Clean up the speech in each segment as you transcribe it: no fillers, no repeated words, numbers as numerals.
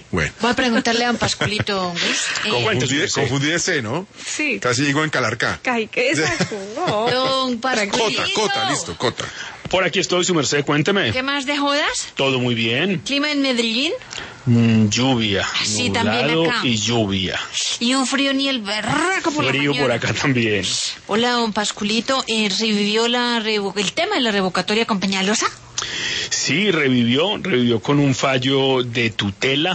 Bueno. Voy a preguntarle a don Pascualito. Confundí ese, ¿no? Sí. Casi digo en Calarcá. ¿Qué es eso? No. Don Pascualito. Cota. Por aquí estoy, su merced, cuénteme. ¿Qué más de jodas? Todo muy bien. ¿Clima en Medellín? Lluvia, Sí, nublado también acá. y lluvia. Y un frío ni el berraco por la Frío mañana. por acá también. Hola, don Pascualito. ¿Revivió el tema de la revocatoria con Peñalosa? Sí, revivió con un fallo de tutela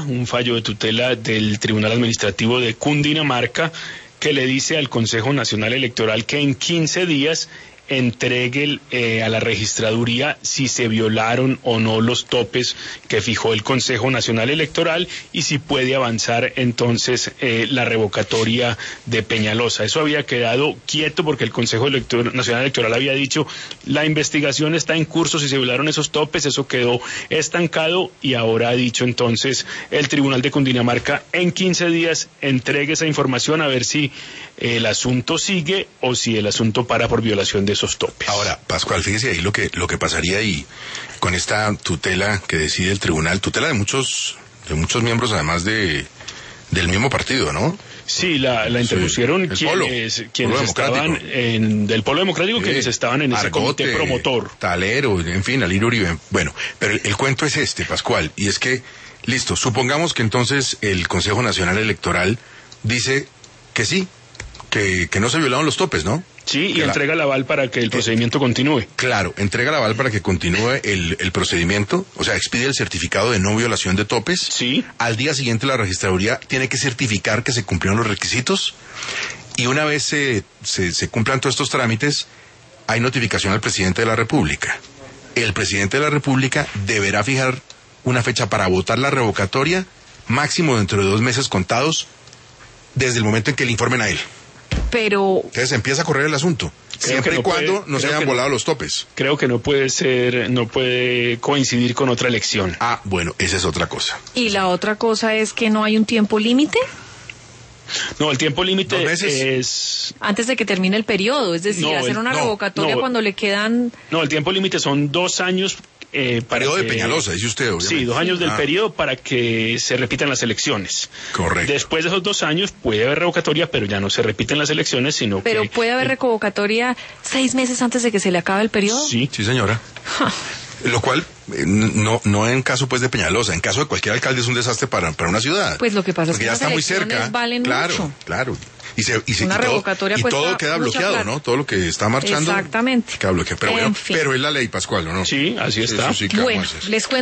del Tribunal Administrativo de Cundinamarca, que le dice al Consejo Nacional Electoral que en 15 días entregue a la registraduría si se violaron o no los topes que fijó el Consejo Nacional Electoral y si puede avanzar entonces la revocatoria de Peñalosa. Eso había quedado quieto porque el Consejo Nacional Electoral había dicho la investigación está en curso si se violaron esos topes, eso quedó estancado y ahora ha dicho entonces el Tribunal de Cundinamarca en 15 días entregue esa información a ver si el asunto sigue o si el asunto para por violación de esos topes. Ahora, Pascual, fíjese ahí lo que pasaría ahí con esta tutela que decide el tribunal, tutela de muchos miembros además del mismo partido, ¿no? Sí, la interpusieron sí, quienes estaban del Polo Democrático, quienes estaban en ese comité promotor. Talero, en fin, Alirio Uribe. Bueno, pero el cuento es este, Pascual, y es que, listo, supongamos que entonces el Consejo Nacional Electoral dice que sí, que no se violaron los topes, ¿no? Sí, y entrega el aval para que el procedimiento continúe. Claro, entrega el aval para que continúe el procedimiento, o sea, expide el certificado de no violación de topes. Sí. Al día siguiente la registraduría tiene que certificar que se cumplieron los requisitos y una vez se cumplan todos estos trámites, hay notificación al presidente de la República. El presidente de la República deberá fijar una fecha para votar la revocatoria, máximo dentro de 2 meses contados desde el momento en que le informen a él. Pero Entonces empieza a correr el asunto, siempre y cuando no se hayan volado los topes. Creo que no puede coincidir con otra elección. Ah, bueno, esa es otra cosa. ¿y la otra cosa es que no hay un tiempo límite? No, el tiempo límite 2 meses. es... Antes de que termine el periodo, es decir, hacer una revocatoria cuando le quedan... No, el tiempo límite son 2 años... periodo de Peñalosa, dice usted, obviamente. Sí, 2 años del periodo para que se repitan las elecciones. Correcto. Después de esos 2 años puede haber revocatoria, pero ya no se repiten las elecciones, sino Pero que... puede haber revocatoria 6 meses antes de que se le acabe el periodo. Sí. Sí, señora. Lo cual, no en caso pues de Peñalosa, en caso de cualquier alcalde es un desastre para una ciudad. Pues lo que pasa es porque que ya las está muy elecciones cerca. valen mucho. Claro. Una revocatoria y cuesta todo queda mucha bloqueado, plata. ¿no? Todo lo que está marchando Exactamente. queda bloqueado. Pero En bueno, fin. pero es la ley, Pascual, ¿o no? Sí, así está. Eso sí que Bueno, vamos a hacer. les cuento